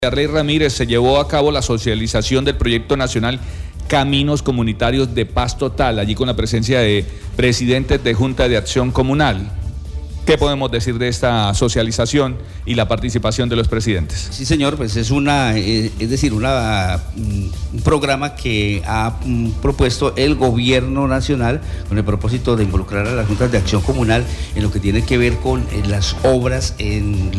Rey Ramírez se llevó a cabo la socialización del proyecto nacional Caminos Comunitarios de Paz Total, allí con la presencia de presidentes de Junta de Acción Comunal. ¿Qué podemos decir de esta socialización y la participación de los presidentes? Sí, señor, pues es un programa que ha propuesto el gobierno nacional con el propósito de involucrar a las juntas de acción comunal en lo que tiene que ver con las obras en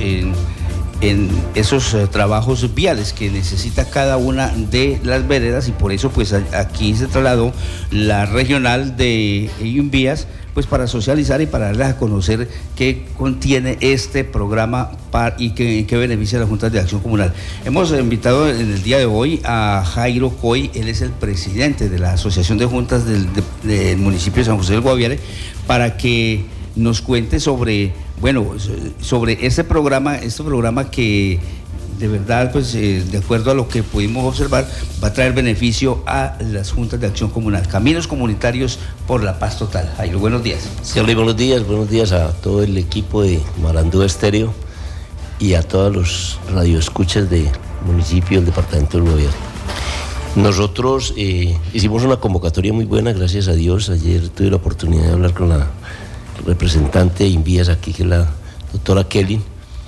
esos trabajos viales que necesita cada una de las veredas, y por eso pues aquí se trasladó la regional de Invías pues para socializar y para darles a conocer qué contiene este programa y qué beneficia a las juntas de acción comunal. Hemos invitado en el día de hoy a Jairo Coy, él es el presidente de la Asociación de Juntas del municipio de San José del Guaviare, para que nos cuente sobre este programa que de verdad, pues de acuerdo a lo que pudimos observar, va a traer beneficio a las juntas de acción comunal. Caminos Comunitarios por la Paz Total. Jairo, buenos días. Sí, buenos días a todo el equipo de Marandú Estéreo y a todos los radioescuchas del municipio del departamento del Guaviare. Nosotros hicimos una convocatoria muy buena, gracias a Dios. Ayer tuve la oportunidad de hablar con la representante de Invías aquí, que es la doctora Kelly,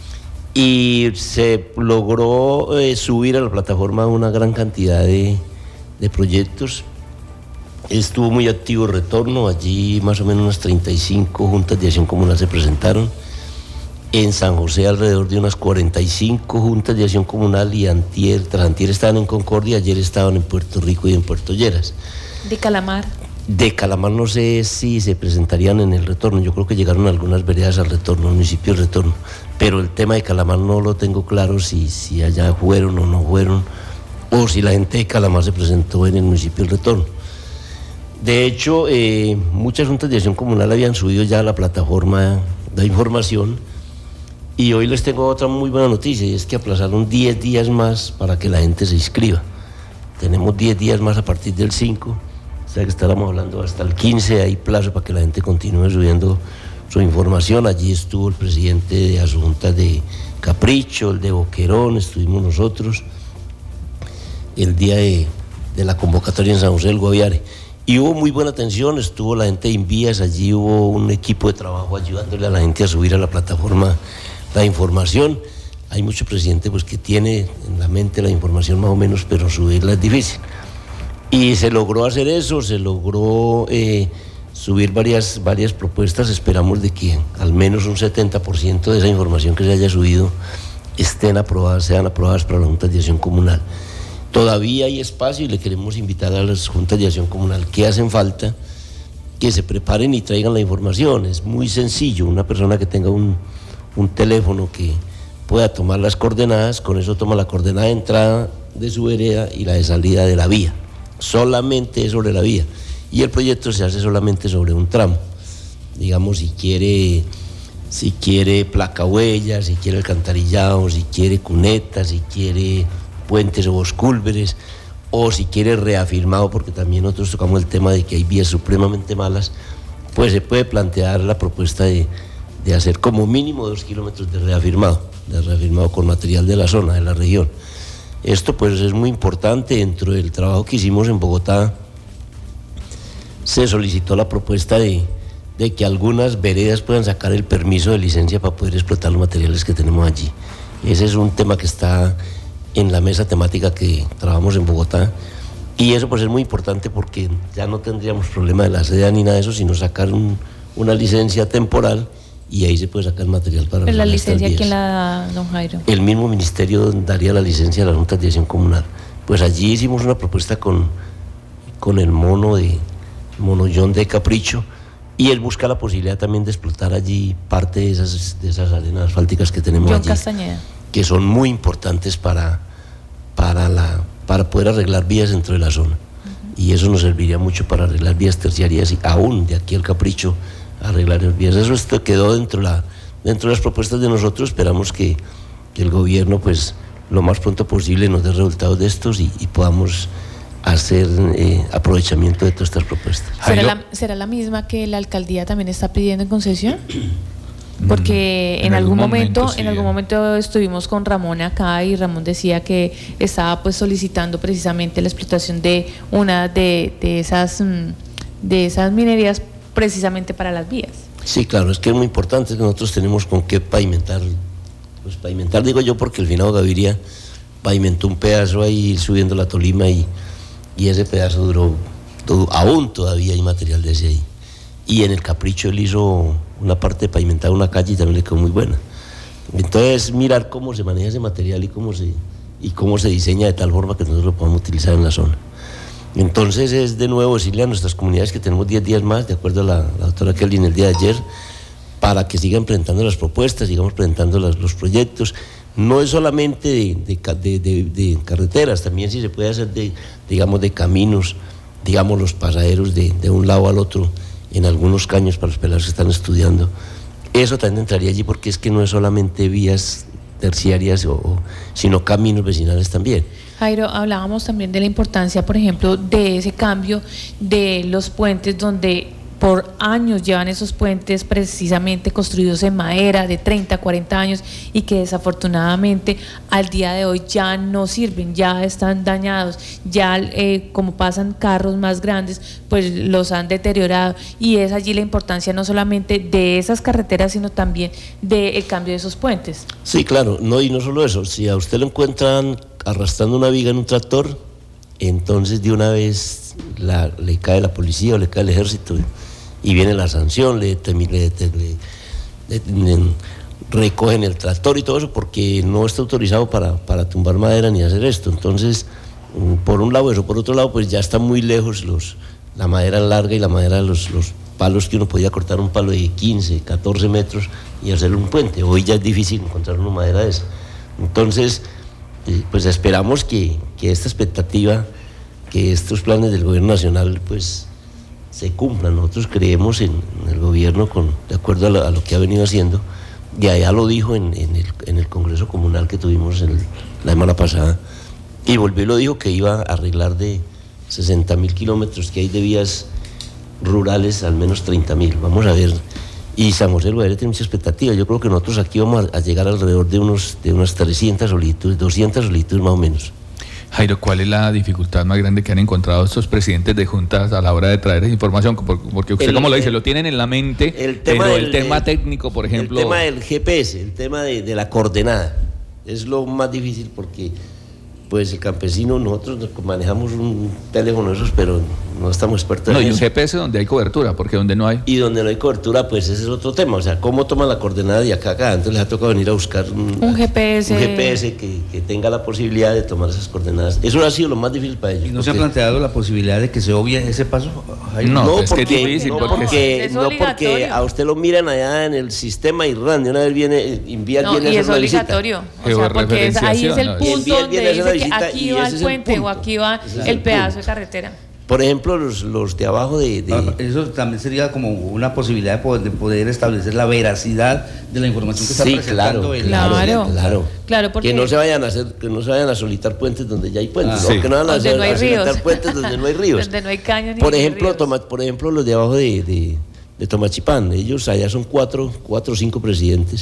y se logró subir a la plataforma una gran cantidad de proyectos. Estuvo muy activo el retorno, allí más o menos unas 35 juntas de acción comunal se presentaron. En San José alrededor de unas 45 juntas de acción comunal, y tras antier estaban en Concordia, ayer estaban en Puerto Rico y en Puerto Lleras. ¿De Calamar? De Calamar no sé si se presentarían en el retorno, yo creo que llegaron algunas veredas al retorno, municipio del retorno, pero el tema de Calamar no lo tengo claro si allá fueron o no fueron, o si la gente de Calamar se presentó en el municipio del retorno. De hecho, muchas juntas de acción comunal habían subido ya a la plataforma de información, y hoy les tengo otra muy buena noticia, y es que aplazaron 10 días más para que la gente se inscriba. Tenemos 10 días más a partir del 5, o sea que estábamos hablando hasta el 15, hay plazo para que la gente continúe subiendo su información. Allí estuvo el presidente de las juntas de Capricho, el de Boquerón, estuvimos nosotros el día de la convocatoria en San José del Guaviare, y hubo muy buena atención. Estuvo la gente de Invías, allí hubo un equipo de trabajo ayudándole a la gente a subir a la plataforma la información. Hay mucho presidente pues que tiene en la mente la información más o menos, pero subirla es difícil. Y se logró hacer eso, se logró subir varias propuestas. Esperamos de que al menos un 70% de esa información que se haya subido sean aprobadas para las juntas de acción comunal. Todavía hay espacio y le queremos invitar a las juntas de acción comunal que hacen falta, que se preparen y traigan la información. Es muy sencillo, una persona que tenga un teléfono que pueda tomar las coordenadas, con eso toma la coordenada de entrada de su vereda y la de salida de la vía. Solamente sobre la vía, y el proyecto se hace solamente sobre un tramo. Digamos, si quiere placa huella, si quiere alcantarillado, si quiere cuneta, si quiere puentes o boscúlveres, o si quiere reafirmado, porque también nosotros tocamos el tema de que hay vías supremamente malas, pues se puede plantear la propuesta de hacer como mínimo 2 kilómetros de reafirmado con material de la zona, de la región. Esto pues es muy importante. Dentro del trabajo que hicimos en Bogotá se solicitó la propuesta de que algunas veredas puedan sacar el permiso de licencia para poder explotar los materiales que tenemos allí. Ese es un tema que está en la mesa temática que trabajamos en Bogotá, y eso pues es muy importante porque ya no tendríamos problema de la sede ni nada de eso, sino sacar una licencia temporal, y ahí se puede sacar material para... ¿Pero la licencia quién la da, don Jairo? El mismo ministerio daría la licencia a las juntas de acción comunal. Pues allí hicimos una propuesta con el mono John de Capricho, y él busca la posibilidad también de explotar allí parte de esas arenas asfálticas que tenemos John allí, Castañeda, que son muy importantes para poder arreglar vías dentro de la zona. Y eso nos serviría mucho para arreglar vías terciarias, y aún de aquí al Capricho arreglar las vías. Eso quedó dentro de las propuestas de nosotros. Esperamos que el gobierno pues lo más pronto posible nos dé resultados de estos y podamos hacer aprovechamiento de todas estas propuestas. ¿Será la misma que la alcaldía también está pidiendo en concesión? porque en algún momento sí. estuvimos con Ramón acá y Ramón decía que estaba pues solicitando precisamente la explotación de una de esas minerías precisamente para las vías. Sí, claro, es que es muy importante que nosotros tenemos con qué pavimentar. Pues pavimentar digo yo porque el finado Gaviria pavimentó un pedazo ahí subiendo la Tolima y ese pedazo duró, aún todavía hay material de ese ahí. Y en el Capricho él hizo una parte de pavimentar una calle y también le quedó muy buena. Entonces mirar cómo se maneja ese material y cómo se diseña de tal forma que nosotros lo podamos utilizar en la zona. Entonces es de nuevo decirle a nuestras comunidades que tenemos 10 días más, de acuerdo a la doctora Kelly en el día de ayer, para que sigan presentando las propuestas, sigamos presentando los proyectos. No es solamente de carreteras, también si se puede hacer de caminos, digamos los pasajeros de un lado al otro, en algunos caños para los pelados que están estudiando. Eso también entraría allí porque es que no es solamente vías terciarias, sino caminos vecinales también. Jairo, hablábamos también de la importancia, por ejemplo, de ese cambio de los puentes, donde por años llevan esos puentes precisamente construidos en madera de 30, 40 años y que desafortunadamente al día de hoy ya no sirven, ya están dañados, ya como pasan carros más grandes, pues los han deteriorado, y es allí la importancia no solamente de esas carreteras, sino también del cambio de esos puentes. Sí, claro, y no solo eso, si a usted lo encuentran arrastrando una viga en un tractor, entonces de una vez le cae la policía o le cae el ejército y viene la sanción, le recogen el tractor y todo eso porque no está autorizado para tumbar madera ni hacer esto. Entonces, por un lado eso, por otro lado pues ya está muy lejos la madera larga y la madera de los palos que uno podía cortar, un palo de 15, 14 metros y hacerle un puente. Hoy ya es difícil encontrar una madera de esa. Entonces, pues esperamos que esta expectativa, que estos planes del gobierno nacional pues se cumplan. Nosotros creemos en el gobierno de acuerdo a lo que ha venido haciendo, y allá lo dijo en el Congreso Comunal que tuvimos la semana pasada, y volvió y lo dijo que iba a arreglar de 60.000 kilómetros que hay de vías rurales, al menos 30.000. Vamos a ver. Y San José del Guaviare tiene mucha expectativa. Yo creo que nosotros aquí vamos a llegar alrededor de unas 300 solicitudes, 200 solicitudes más o menos. Jairo, ¿cuál es la dificultad más grande que han encontrado estos presidentes de juntas a la hora de traer esa información? Porque usted, como lo dice, lo tienen en la mente, pero el tema técnico, por ejemplo... El tema del GPS, el tema de la coordenada, es lo más difícil porque pues el campesino, nosotros manejamos un teléfono de esos, pero no estamos expertos en eso. No, y un GPS donde hay cobertura, porque donde no hay... Y donde no hay cobertura, pues ese es otro tema, o sea, cómo toman la coordenada de acá a acá. Entonces les ha tocado venir a buscar un GPS que tenga la posibilidad de tomar esas coordenadas. Eso ha sido lo más difícil para ellos. ¿Y no se ha planteado la posibilidad de que se obvie ese paso? No, es que es difícil, porque a usted lo miran allá en el sistema IRRAN, de una vez viene, Invías viene y a es obligatorio, o sea, porque ahí es el punto donde dice que aquí va el puente o aquí va el pedazo de carretera. Por ejemplo, los de abajo Eso también sería como una posibilidad de poder establecer la veracidad de la información que está presentando. Claro, porque que no se vayan a solitar puentes donde ya hay puentes, que no vayan a solitar puentes donde no hay ríos. Donde no hay caños ni por ejemplo, los de abajo de Tomachipán, ellos allá son 4 o 5 presidentes.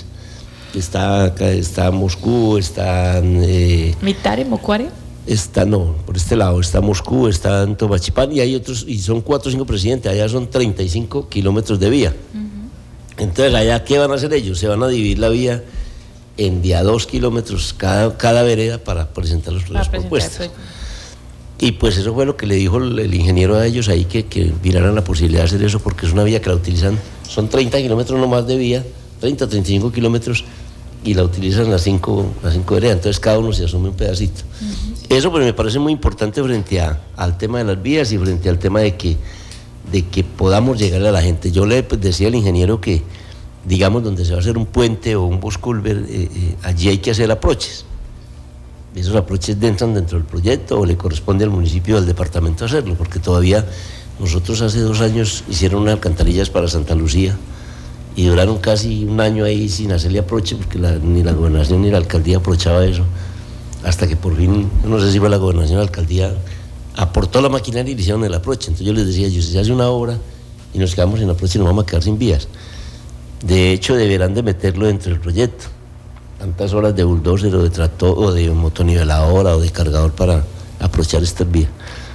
Está Moscú, ¿Mitare, Mocuare? Por este lado está Moscú, está en Tomachipán, y hay otros, y son 4 o 5 presidentes, allá son 35 kilómetros de vía. Entonces, allá, ¿qué van a hacer ellos? Se van a dividir la vía en día 2 kilómetros cada vereda para presentar las propuestas. Y pues eso fue lo que le dijo el ingeniero a ellos ahí, que miraran la posibilidad de hacer eso, porque es una vía que la utilizan, son 30 kilómetros nomás de vía, 30, 35 kilómetros, y la utilizan las 5 veredas, entonces cada uno se asume un pedacito. Eso pues me parece muy importante frente al tema de las vías y frente al tema de que podamos llegar a la gente. Yo le decía al ingeniero que, digamos, donde se va a hacer un puente o un bosculver, allí hay que hacer aproches. Esos aproches entran dentro del proyecto o le corresponde al municipio o al departamento hacerlo, porque todavía nosotros hace 2 años hicieron unas alcantarillas para Santa Lucía y duraron casi un año ahí sin hacerle aproche, porque ni la gobernación ni la alcaldía aprovechaba eso, hasta que por fin, no sé si fue la gobernación o la alcaldía, aportó la maquinaria y le hicieron el aproche. Entonces yo les decía, si se hace una obra y nos quedamos sin aproche, nos vamos a quedar sin vías. De hecho, deberán de meterlo dentro del proyecto. Tantas horas de bulldozer o de tractor o de motoniveladora o de cargador para aprovechar estas vías.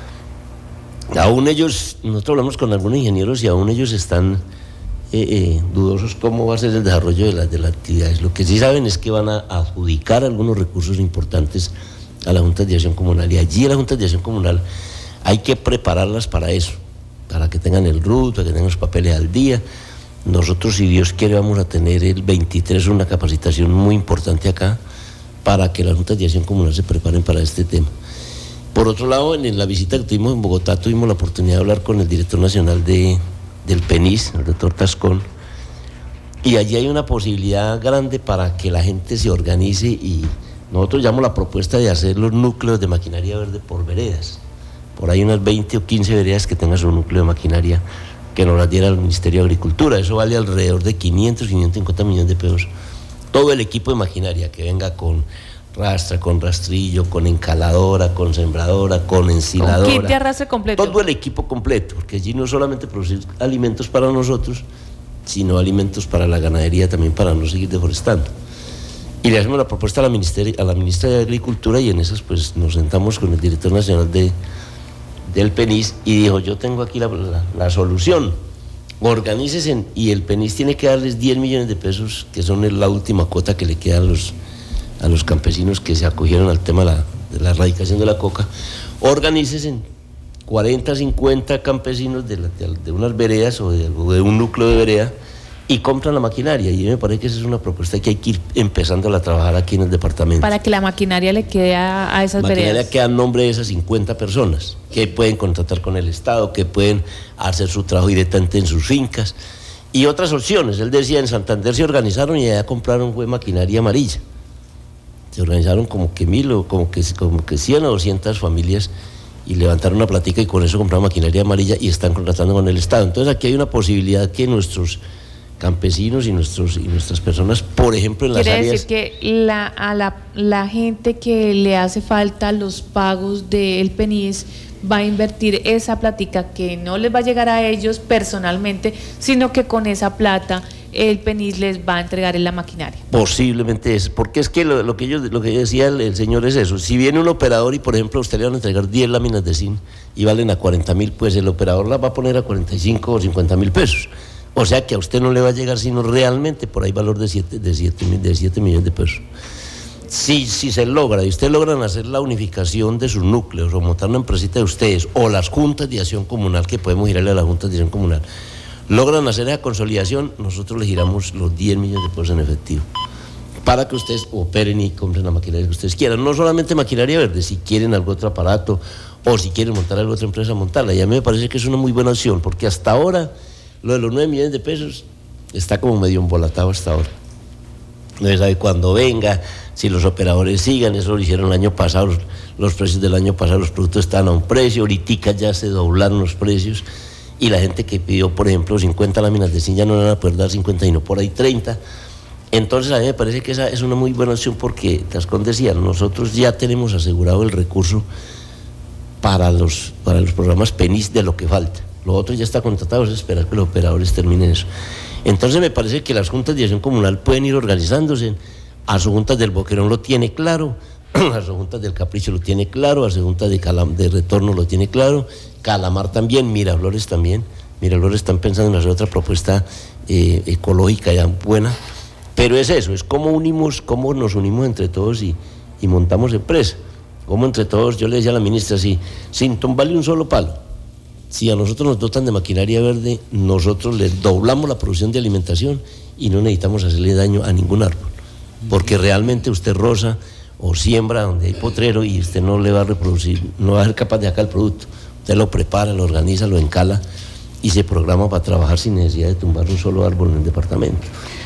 Aún ellos, nosotros hablamos con algunos ingenieros y aún ellos están dudosos cómo va a ser el desarrollo de las actividades. Lo que sí saben es que van a adjudicar algunos recursos importantes a la Junta de Acción Comunal, y allí en la Junta de Acción Comunal hay que prepararlas para eso, para que tengan el RUT, para que tengan los papeles al día. Nosotros, si Dios quiere, vamos a tener el 23 una capacitación muy importante acá para que las Juntas de Acción Comunal se preparen para este tema. Por otro lado, en la visita que tuvimos en Bogotá, tuvimos la oportunidad de hablar con el director nacional del PENIS, el doctor Tascón, y allí hay una posibilidad grande para que la gente se organice, y nosotros llamamos la propuesta de hacer los núcleos de maquinaria verde por veredas. Por ahí unas 20 o 15 veredas que tengan su núcleo de maquinaria, que nos las diera el Ministerio de Agricultura. Eso vale alrededor de 550 millones de pesos. Todo el equipo de maquinaria que venga con rastra, con rastrillo, con encaladora, con sembradora, con ensiladora. Con kit de arrastre completo. Todo el equipo completo, porque allí no solamente producir alimentos para nosotros, sino alimentos para la ganadería también, para no seguir deforestando. Y le hacemos la propuesta a la ministra de Agricultura, y en esas pues nos sentamos con el director nacional del PENIS y dijo: yo tengo aquí la solución, organícese, y el PENIS tiene que darles 10 millones de pesos, que son la última cuota que le queda a los campesinos que se acogieron al tema de la erradicación de la coca. Organícese 40, 50 campesinos de unas veredas o de un núcleo de vereda, y compran la maquinaria, y me parece que esa es una propuesta que hay que ir empezando a trabajar aquí en el departamento. Para que la maquinaria le quede a esas veredas. La maquinaria queda a nombre de esas 50 personas, que pueden contratar con el Estado, que pueden hacer su trabajo directamente en sus fincas, y otras opciones. Él decía, en Santander se organizaron y allá compraron maquinaria amarilla. Se organizaron como que 1.000 o como que 100 o 200 familias, y levantaron una platica y con eso compraron maquinaria amarilla y están contratando con el Estado. Entonces aquí hay una posibilidad que nuestros campesinos y nuestras personas, por ejemplo, en las áreas... Quiere decir que la gente que le hace falta los pagos del PENIS va a invertir esa plática, que no les va a llegar a ellos personalmente, sino que con esa plata el PENIS les va a entregar en la maquinaria. Posiblemente es, porque es que lo que yo decía el señor es eso: si viene un operador y por ejemplo a usted le van a entregar 10 láminas de zinc y valen a 40.000, pues el operador las va a poner a 45 o 50.000 pesos. O sea que a usted no le va a llegar sino realmente por ahí valor de 7 millones de pesos. Si se logra, y ustedes logran hacer la unificación de sus núcleos, o montar una empresita de ustedes, o las juntas de acción comunal, que podemos girarle a las juntas de acción comunal, logran hacer esa consolidación, nosotros les giramos los 10 millones de pesos en efectivo, para que ustedes operen y compren la maquinaria que ustedes quieran. No solamente maquinaria verde, si quieren algún otro aparato, o si quieren montar alguna otra empresa, montarla. Y a mí me parece que es una muy buena opción, porque hasta ahora lo de los 9 millones de pesos está como medio embolatado hasta ahora. No se sabe cuándo venga, si los operadores sigan. Eso lo hicieron el año pasado, los precios del año pasado, los productos estaban a un precio, ahorita ya se doblaron los precios, y la gente que pidió, por ejemplo, 50 láminas de zinc ya no van a poder dar 50, sino por ahí 30. Entonces a mí me parece que esa es una muy buena opción, porque Tascón decía, nosotros ya tenemos asegurado el recurso para los programas PENIS de lo que falta. Lo otro ya está contratado, es esperar que los operadores terminen eso. Entonces me parece que las juntas de acción comunal pueden ir organizándose. A sus juntas del Boquerón lo tiene claro, a sus juntas del Capricho lo tiene claro, a sus juntas de Retorno lo tiene claro, Calamar también, Miraflores también. Miraflores están pensando en hacer otra propuesta ecológica ya buena. Pero es eso, es cómo nos unimos entre todos y montamos empresa. Como entre todos, yo le decía a la ministra, sin tumbarle un solo palo. Si a nosotros nos dotan de maquinaria verde, nosotros les doblamos la producción de alimentación y no necesitamos hacerle daño a ningún árbol. Porque realmente usted roza o siembra donde hay potrero y usted no le va a reproducir, no va a ser capaz de sacar el producto. Usted lo prepara, lo organiza, lo encala y se programa para trabajar sin necesidad de tumbar un solo árbol en el departamento.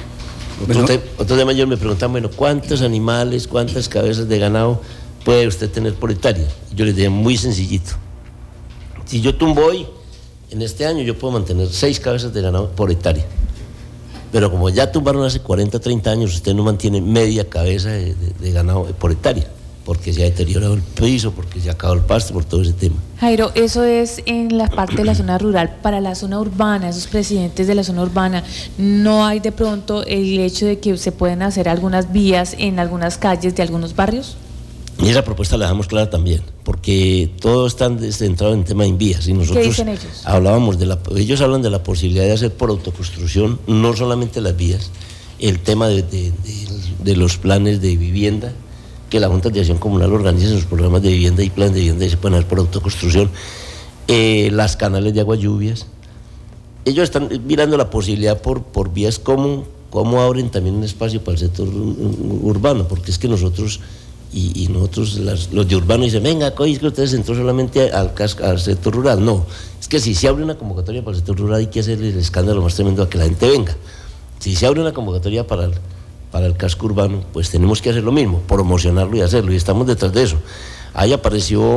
Otro tema, yo me preguntan, bueno, ¿cuántos animales, cuántas cabezas de ganado puede usted tener por hectárea? Yo les decía, muy sencillito. Si yo tumbo hoy, en este año yo puedo mantener 6 cabezas de ganado por hectárea. Pero como ya tumbaron hace 40, 30 años, usted no mantiene media cabeza de ganado por hectárea. porque se ha deteriorado el piso, porque se ha acabado el pasto, por todo ese tema. Jairo, eso es en la parte de la zona rural. Para la zona urbana, esos presidentes de la zona urbana, ¿no hay de pronto el hecho de que se pueden hacer algunas vías en algunas calles de algunos barrios? Y esa propuesta la dejamos clara también, porque todos están centrados en el tema de vías. Y nosotros ¿qué dicen ellos? Ellos hablan de la posibilidad de hacer por autoconstrucción, no solamente las vías, el tema de los planes de vivienda, que la Junta de Acción Comunal organiza sus programas de vivienda y planes de vivienda y se pueden hacer por autoconstrucción, las canales de agua lluvias. Ellos están mirando la posibilidad por vías cómo abren también un espacio para el sector urbano, porque es que nosotros los de urbano dicen, venga, es que ustedes entró solamente al sector rural. No, es que si se abre una convocatoria para el sector rural hay que hacerle el escándalo más tremendo a que la gente venga. Si se abre una convocatoria para el casco urbano, pues tenemos que hacer lo mismo, promocionarlo y hacerlo, y estamos detrás de eso. Ahí apareció,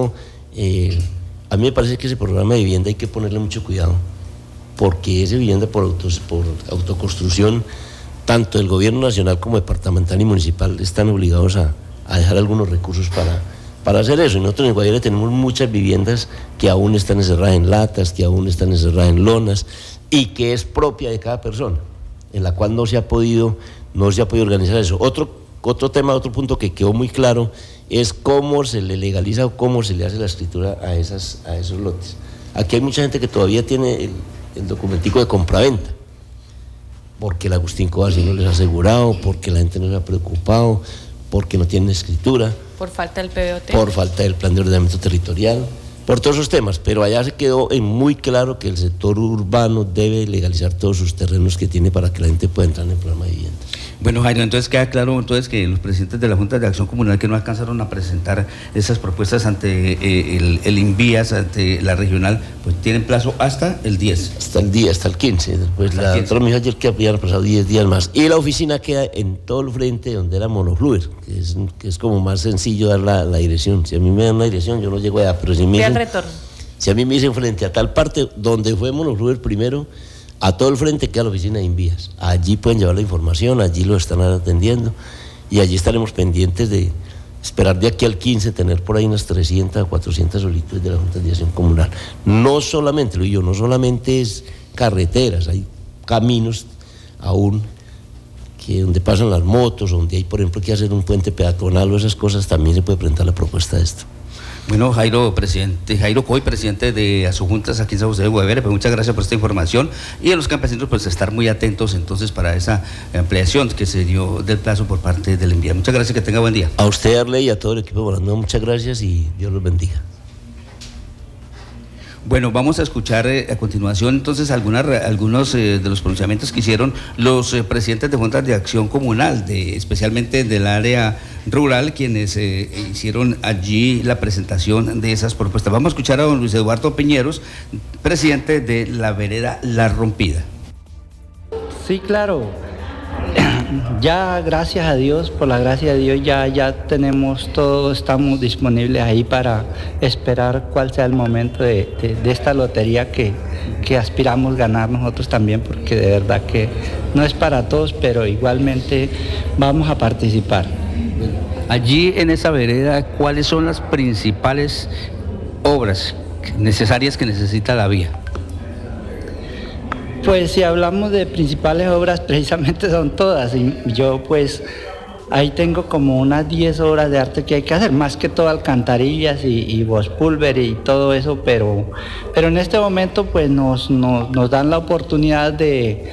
a mí me parece que ese programa de vivienda hay que ponerle mucho cuidado, porque esa vivienda por autoconstrucción, tanto el gobierno nacional como departamental y municipal están obligados a dejar algunos recursos para hacer eso. Y nosotros en Guaviare tenemos muchas viviendas que aún están encerradas en latas, que aún están encerradas en lonas, y que es propia de cada persona, en la cual no se ha podido organizar eso. Otro punto que quedó muy claro es cómo se le legaliza o cómo se le hace la escritura a esos lotes. Aquí hay mucha gente que todavía tiene el documentico de compraventa, porque el Agustín Covas no les ha asegurado, porque la gente no se ha preocupado, porque no tienen escritura. Por falta del PBOT. Por falta del plan de ordenamiento territorial, por todos esos temas, pero allá se quedó muy claro que el sector urbano debe legalizar todos sus terrenos que tiene para que la gente pueda entrar en el programa de vivienda. Bueno, Jairo, entonces queda claro que los presidentes de la Junta de Acción Comunal que no alcanzaron a presentar esas propuestas ante el INVIAS, ante la regional, pues tienen plazo hasta el 10. Hasta el 15. Después la doctora me dijo ayer que habían pasado 10 días más. Y la oficina queda en todo el frente donde era Monofluir, que es como más sencillo dar la dirección. Si a mí me dan una dirección, yo no llego allá, pero si me dicen frente a tal parte donde fue Monofluir primero, a todo el frente queda la oficina de INVIAS. Allí pueden llevar la información, allí lo están atendiendo y allí estaremos pendientes de esperar de aquí al 15 tener por ahí unas 300 o 400 solicitudes de la Junta de Acción Comunal. No solamente es carreteras, hay caminos aún donde pasan las motos, donde hay, por ejemplo, que hacer un puente peatonal o esas cosas, también se puede presentar la propuesta de esto. Bueno, Jairo Coy, presidente de Asojuntas aquí en San José de Guaviare, pues muchas gracias por esta información, y a los campesinos pues estar muy atentos entonces para esa ampliación que se dio del plazo por parte del INVIAS. Muchas gracias, que tenga buen día. A usted, Arley, y a todo el equipo de Morandó, muchas gracias y Dios los bendiga. Bueno, vamos a escuchar a continuación entonces algunos de los pronunciamientos que hicieron los presidentes de juntas de acción comunal, especialmente del área rural, quienes hicieron allí la presentación de esas propuestas. Vamos a escuchar a don Luis Eduardo Piñeros, presidente de la vereda La Rompida. Sí, claro. Ya, gracias a Dios, por la gracia de Dios, ya tenemos todo, estamos disponibles ahí para esperar cuál sea el momento de esta lotería que aspiramos ganar nosotros también, porque de verdad que no es para todos, pero igualmente vamos a participar. Allí en esa vereda, ¿cuáles son las principales obras necesarias que necesita la vía? Pues si hablamos de principales obras, precisamente son todas, y yo pues ahí tengo como unas 10 obras de arte que hay que hacer, más que todo alcantarillas y bospulver y todo eso, pero en este momento pues nos dan la oportunidad de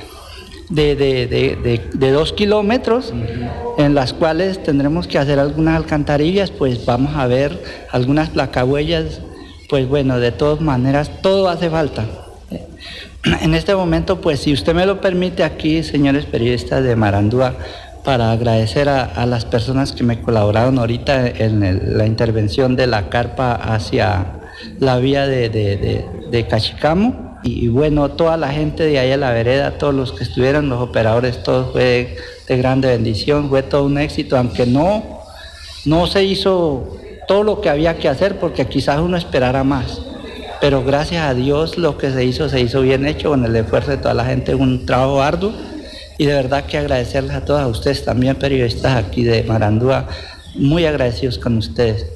2 kilómetros, en las cuales tendremos que hacer algunas alcantarillas, pues vamos a ver algunas placahuellas, pues bueno, de todas maneras todo hace falta. En este momento, pues si usted me lo permite aquí, señores periodistas de Marandúa, para agradecer a las personas que me colaboraron ahorita en la intervención de la carpa hacia la vía de Cachicamo, y bueno, toda la gente de ahí a la vereda, todos los que estuvieron, los operadores, todo fue de grande bendición, fue todo un éxito, aunque no se hizo todo lo que había que hacer, porque quizás uno esperara más. Pero gracias a Dios lo que se hizo bien hecho, con el esfuerzo de toda la gente, un trabajo arduo, y de verdad que agradecerles a todos, a ustedes también periodistas aquí de Marandúa, muy agradecidos con ustedes.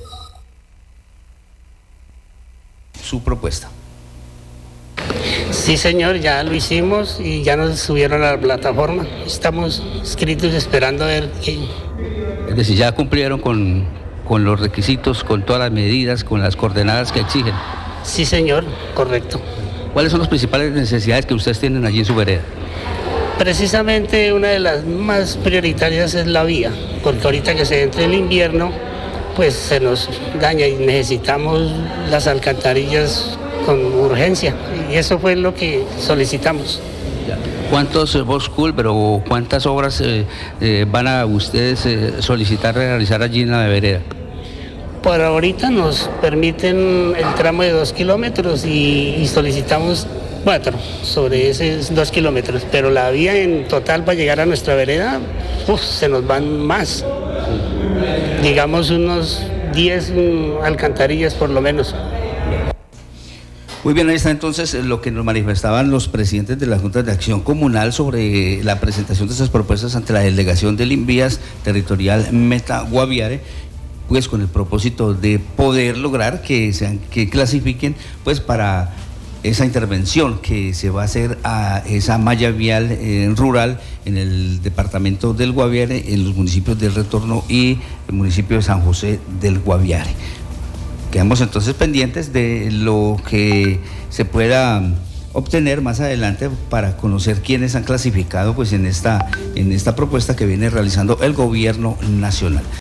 Su propuesta. Sí, señor, ya lo hicimos y ya nos subieron a la plataforma. Estamos inscritos esperando a ver qué. Es decir, ya cumplieron con los requisitos, con todas las medidas, con las coordenadas que exigen. Sí, señor, correcto. ¿Cuáles son las principales necesidades que ustedes tienen allí en su vereda? Precisamente una de las más prioritarias es la vía, porque ahorita que se entre el invierno, pues se nos daña y necesitamos las alcantarillas con urgencia, y eso fue lo que solicitamos. ¿Cuántos pero cuántas obras van a ustedes solicitar realizar allí en la vereda? Por ahorita nos permiten el tramo de 2 kilómetros y solicitamos 4 sobre esos 2 kilómetros, pero la vía en total para llegar a nuestra vereda, se nos van más, digamos unos 10 alcantarillas por lo menos. Muy bien, ahí está entonces lo que nos manifestaban los presidentes de la Junta de Acción Comunal sobre la presentación de esas propuestas ante la delegación del Invías Territorial Meta Guaviare, pues con el propósito de poder lograr que clasifiquen pues para esa intervención que se va a hacer a esa malla vial rural en el departamento del Guaviare, en los municipios del Retorno y el municipio de San José del Guaviare. Quedamos entonces pendientes de lo que se pueda obtener más adelante para conocer quiénes han clasificado pues en esta propuesta que viene realizando el gobierno nacional.